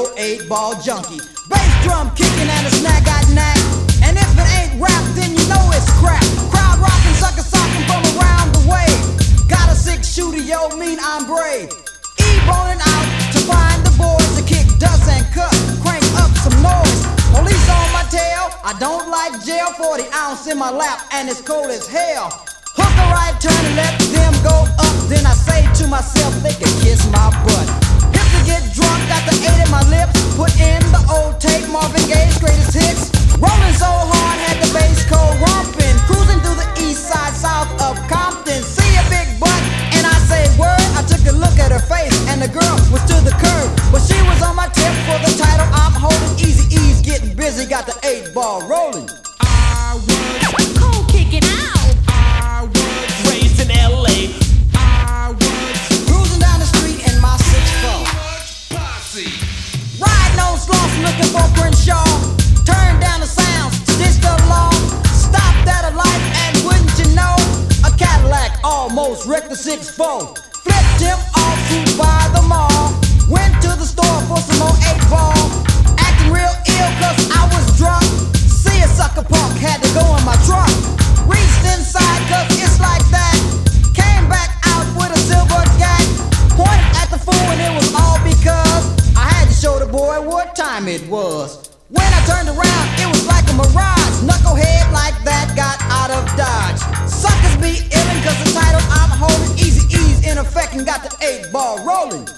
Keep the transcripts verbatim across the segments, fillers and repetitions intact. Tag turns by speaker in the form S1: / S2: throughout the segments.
S1: old eight ball junkie. Bass drum kicking and a snag got knack. And if it ain't rap, then you know it's crap. Crowd rocking, sucker socking from around the way. Got a six shooter, yo, mean I'm brave. E-boning out to find the boys to kick dust and cut, crank up some noise. Police on my tail, I don't like jail. Forty ounce in my lap and it's cold as hell. Hook a right turn and let them go up. Then I say to myself, they can kiss my butt. Hip to get drunk, got the eight in my lips. Put in the old tape, Marvin Gaye's greatest hits. Rolling so hard, had the bass cold romping. Cruising through the east side, south of Compton. See a big butt, and I say word. I took a look at her face, and the girl was to the curb. But she was on my tip for the title I'm holding. Easy E's getting busy, got the eight ball rolling.
S2: I was
S3: cold kicking out.
S2: I was raised in L A. I was
S1: Cruising down the street in my six four.
S2: posse.
S1: Riding on Slauson looking for Crenshaw. Turned down the sounds, ditched the law. Stopped at a light and wouldn't you know, a Cadillac almost wrecked the six four. Flipped him off to by the mall. Went to the store for some more eight ball. Acting real ill cause I was drunk. See a sucker punk, had to go in my truck. Reached inside cause it's like that. Came back out with a silver gag. Pointed at the fool and it was all because I had to show the boy what time it was. When I turned around, it was like a mirage. Knucklehead like that got out of Dodge. Suckers be illin' cause the title I'm holding. Easy E's in effect and got the eight ball rolling.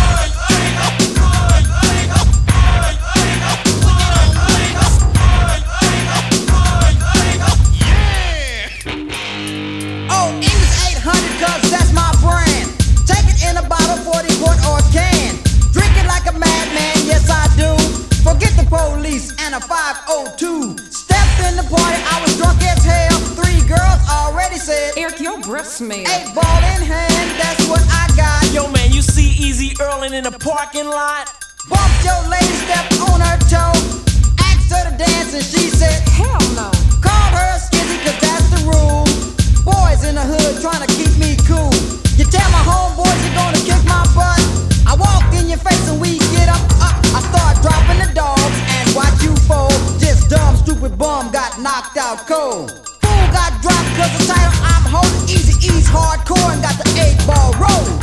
S1: Oh, English eight hundred cause that's my brand. Take it in a bottle, forty quart or can. Drink it like a madman, yes I do. Forget the police and a five oh two. Stepped in the party, I was drunk as hell. Three girls already said,
S3: Eric, your breath smell.
S1: eight ball in hand, that's what I got.
S2: Yo, man, you see Easy Earlin' in the parking lot?
S1: Bumped your lady, stepped on her toe. Asked her to dance and she said,
S3: Hell no.
S1: called her a skizzy cause that's the rule. Boys in the hood trying to keep me cool. You tell my homeboys you're gonna kick my butt. I walk in your face and we get up, up. I start dropping the dogs and watch you fold. This dumb, stupid bum got knocked out cold. Fool got dropped cause the title I'm holding. Easy E's hardcore and got the eight ball rolling.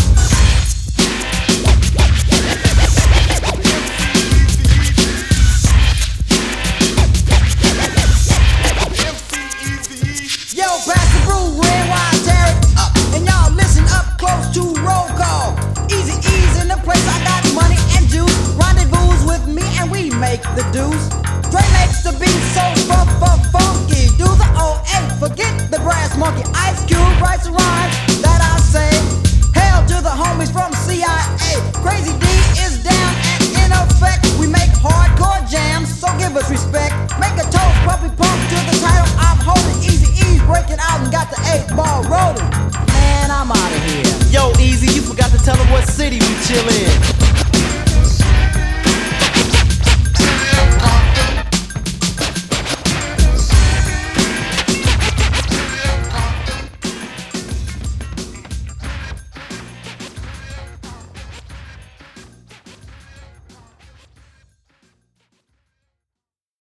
S1: Yo, pass the brew, red wine, tear it up. And y'all listen up close to roll call. Easy E's in the place, I got money and juice. Rendezvous with me and we make the deuce. Dre makes the beat so fun, fun, funky. Do the O A, forget the brass monkey. Ice Cube writes the rhymes that I say. Hail to the homies from C I A. Crazy D is down and in effect. We make hardcore jams, so give us respect. Make a toast, puppy pump to the title I'm holding. Easy E's breaking out and got the eight ball rolling. Man, I'm out of here.
S4: Yo, Easy, you forgot to tell them what city we chill in.